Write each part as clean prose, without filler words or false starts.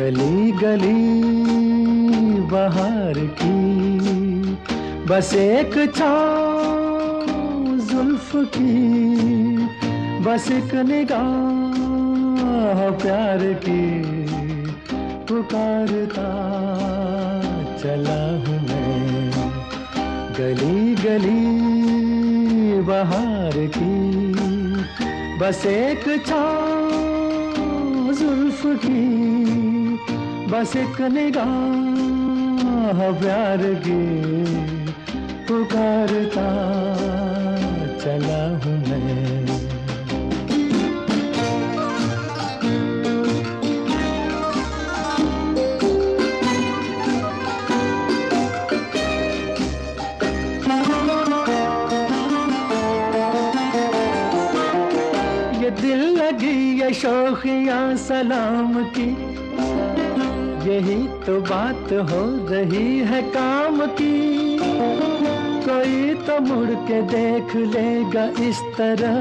गली गली बहार की, बस एक छाँव जुल्फ की, बस एक निगाह प्यार की, पुकारता चला हूँ मैं। गली गली बहार की, बस एक छाँव जुल्फ की, बस एक निगाह प्यार की, पुकारता चला हूँ मैं। ये दिल लगी ये शौकिया सलाम की, यही तो बात हो रही है काम की। कोई तो मुड़ के देख लेगा इस तरह,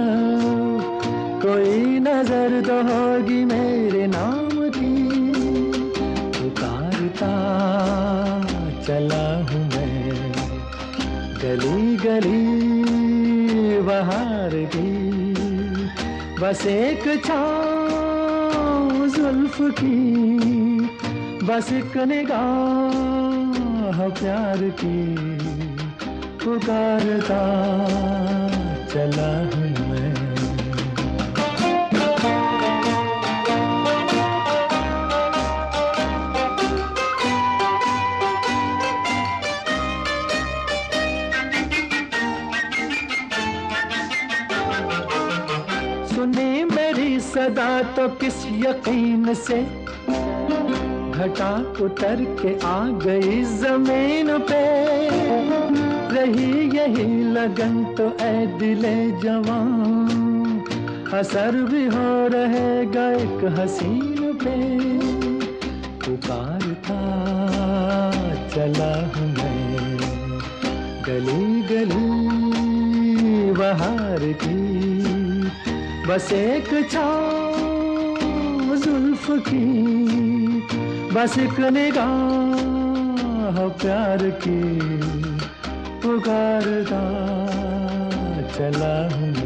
कोई नजर तो होगी मेरे नाम की। पुकारता चला हूँ मैं, गली गली बहार की, बस एक छाँव जुल्फ की, बस एक निगाह प्यार की, पुकारता चला हूँ मैं। सुनी मेरी सदा तो किस यकीन से, घटा उतर के आ गई जमीन पे। रही यही लगन तो ऐ दिले जवान, असर भी हो रहेगा एक हसीन पे। पुकारता चला हूँ मैं, गली गली बहार की, बस एक छाँव जुल्फ की, बस एक निगाह प्यार की, पुकारता चला हूँ।